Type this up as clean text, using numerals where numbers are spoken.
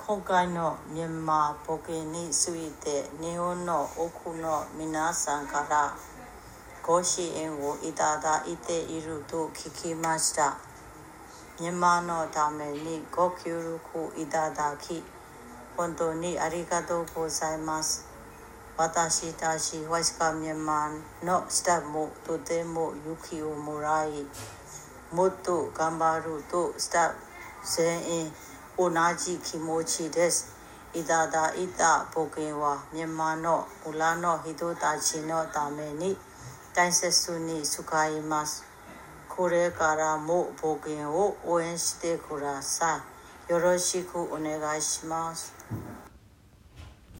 今回のミャンマーボケについて日本の多くの皆さんからご支援をいただいていると聞きました。ミャンマーのためにご協力いただき本当にありがとうございます。私たちワシカミャンマーのスタッフもとても勇気をもらい、もっと頑張るとスタッフ全員同じ気持ちです。いただいた募金はミャンマーの村の人たちのために大切に使います。これからも募金を応援してください。よろしくお願いします。